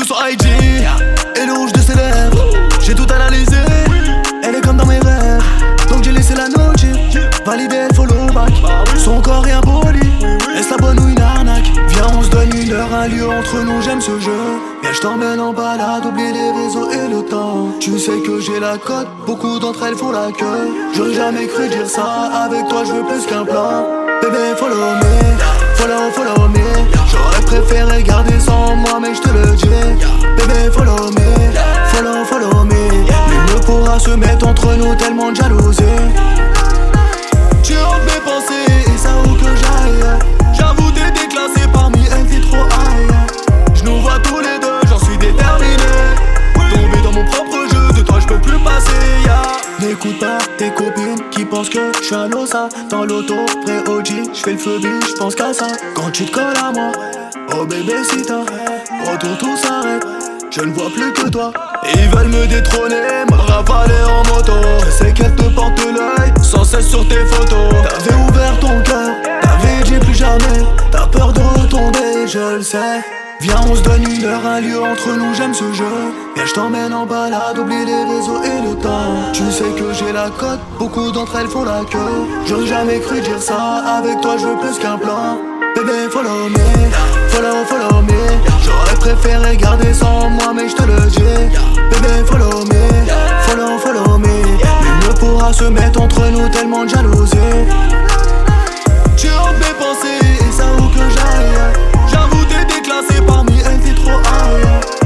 son IG et le rouge de ses lèvres. J'ai tout analysé, elle est comme dans mes rêves. Donc j'ai laissé la note, validé le follow back. Son corps est impoli, est-ce la bonne ou une arnaque? Viens on se donne une heure, un lieu entre nous, j'aime ce jeu. Viens je t'emmène en balade, oublie les réseaux et le temps. Tu sais que j'ai la cote, beaucoup d'entre elles font la queue. J'aurais jamais cru dire ça, avec toi je veux plus qu'un plan. Bébé follow me, follow me. J'aurais préféré garder sans moi mais je te le dis. Bébé follow me, follow me. Nul ne pourra se mettre entre nous, tellement de jalousie. Tu hantes mes pensées et ça où que j'aille. J'avoue t'es déclassé parmi elles, t'es trop high. Je nous vois tous les deux, j'en suis déterminé. Tomber dans mon propre jeu, de toi je peux plus passer, N'écoute pas tes copines qui pensent que je suis un ossa. Dans l'auto, près OG, j'fais le feu biche, j'pense qu'à ça. Quand tu te colles à moi, oh bébé si t'as autour tout s'arrête, je ne vois plus que toi. Ils veulent me détrôner, me ravaler en moto. Je sais qu'elle te porte l'œil, sans cesse sur tes photos. T'avais ouvert ton cœur, t'avais dit plus jamais. T'as peur de retomber, je le sais. Viens on se donne une heure, un lieu entre nous, j'aime ce jeu. Viens je t'emmène en balade, oublie les réseaux et le temps. Tu sais que j'ai la cote, beaucoup d'entre elles font la queue. J'aurais jamais cru dire ça, avec toi je veux plus qu'un plan. Bébé follow me, follow me. J'aurais préféré garder sans moi mais je te le dis. Bébé follow me, follow me. Nul ne pourra se mettre entre nous, tellement de jalousie. Tu hantes mes pensées et ça où que j'aille. J'avoue t'es déclassé parmi elles, t'es trop high.